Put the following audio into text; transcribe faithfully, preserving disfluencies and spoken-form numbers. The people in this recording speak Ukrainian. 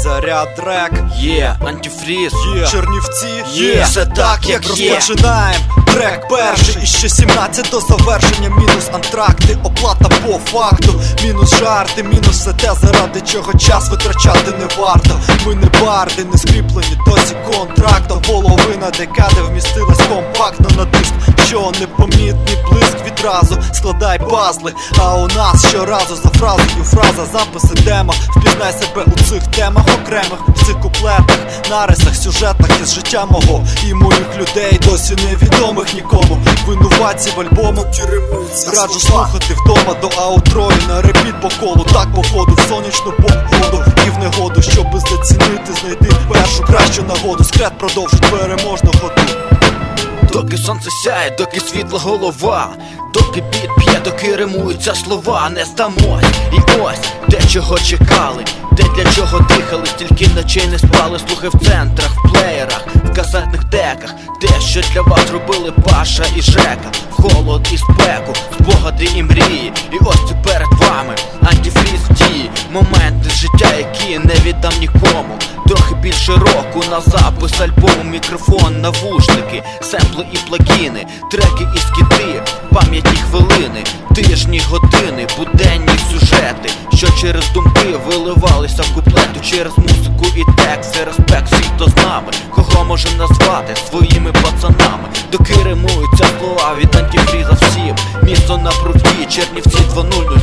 заряд рек. Є, антифріз, Є, Чернівці, є, все так як є. Розпочинаєм трек перший, і ще сімнадцять до завершення. Мінус антракти, оплата по факту, мінус жарти, мінус все те, заради чого час витрачати не варто. Ми не барди, не скріплені досі контрактом. Половина декади вмістилась компактно на диск, що непомітний блиск відразу складай пазли. А у нас щоразу за фразою фраза, записи демо. Впізнай себе у цих темах окремих, в цих куплетах, нарисах, сюжетах із життя мого і моїх людей, досі невідомих нікому. Винуватці в альбому раджу слухати вдома до аутро і на репіт по колу. Так походу в сонячну погоду і в негоду, щоби зацінити, знайти першу кращу нагоду. Скрет продовжить переможну ходу. Доки сонце сяє, доки світла голова, доки біт п'є, доки римуються слова, не здамось. І ось те, чого чекали, те, для чого дихали, стільки ночей не спали. Слухи в центрах, в плеєрах, в касетних деках, те, що для вас робили Паша і Жека. В холод і спеку, спогади і мрії. І ось це перед вами антифріз в дії. Моменти з життя, які не віддам нікому. Трохи більше року на запис альбому, мікрофон, навушники, семпли і плагіни, треки і скіти, пам'ятні хвилини, тижні, години, буденні сюжети, що через думки виливалися в куплету, через музику і тексти. Респект всіх, хто з нами, кого можем назвати своїми пацанами. Доки римуються слова від антифріза всім. Місто на пруті, Чернівці два нуль нуль